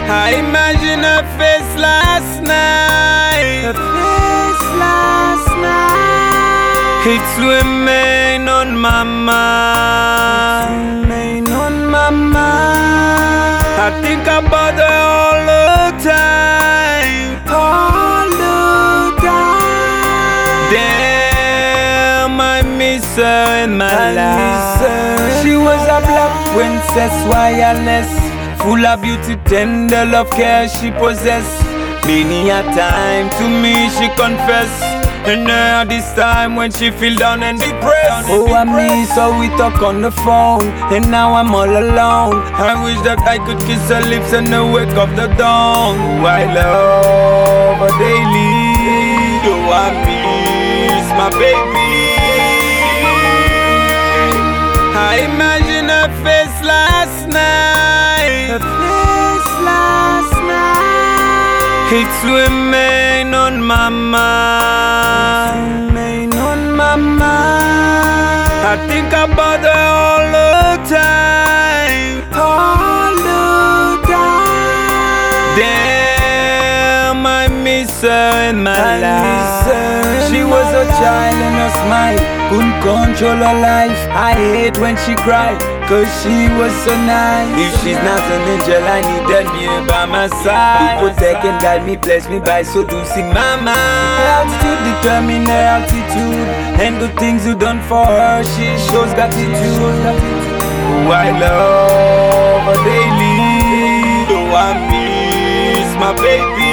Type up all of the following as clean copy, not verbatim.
I imagine her face last night. Her face last night. It's remain on my mind. Remain on my mind. I think about her all the time. All the time. Damn, I miss her in my life. She was a black princess, wireless, full of beauty, tender love, care she possessed. Many a time to me she confess, and now this time when she feel down and depressed. Oh, I miss her, we talk on the phone, and now I'm all alone. I wish that I could kiss her lips in the wake of the dawn. Oh, I love her daily. Oh, I miss my baby. I imagine her face last night. Her face last night. It's remain on my mind. Remain on my mind. I think about her all the time. All the time. Damn, I miss her in my life. She was a child and a smile, couldn't control her life. I hate when she cried, cause she was so nice. If she's not an angel, I need her near by my side. Protect and guide me, bless me by seducing my mind. Her altitude determine her altitude, and good things you done for her, she shows gratitude. Oh, I love her daily. Oh, I miss my baby.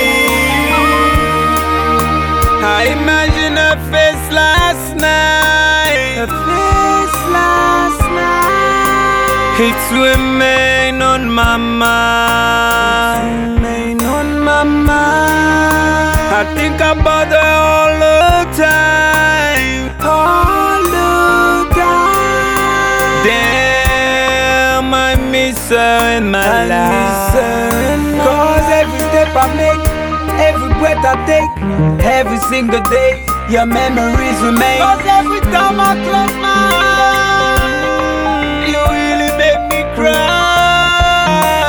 I imagine her face last night. Her face last night. It's remain on my mind. Remain on my mind. I think about her all the time. All the time. Damn, I miss her in my life. Cause every step I make, every breath I take, every single day, your memories remain. Cause every time I close my eyes, you really make me cry.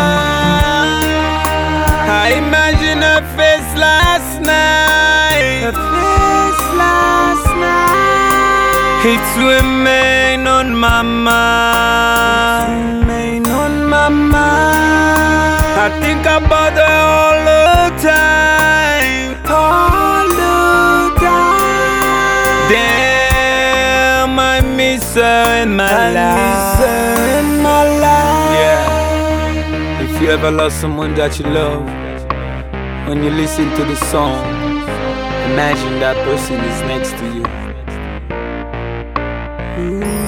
I imagine her face last night. Her face last night. It's remain on my mind. Remain on my mind. I think about her all the time. All the time. Damn, I miss her in my life. In my life. Yeah. If you ever lost someone that you love, when you listen to the song, imagine that person is next to you.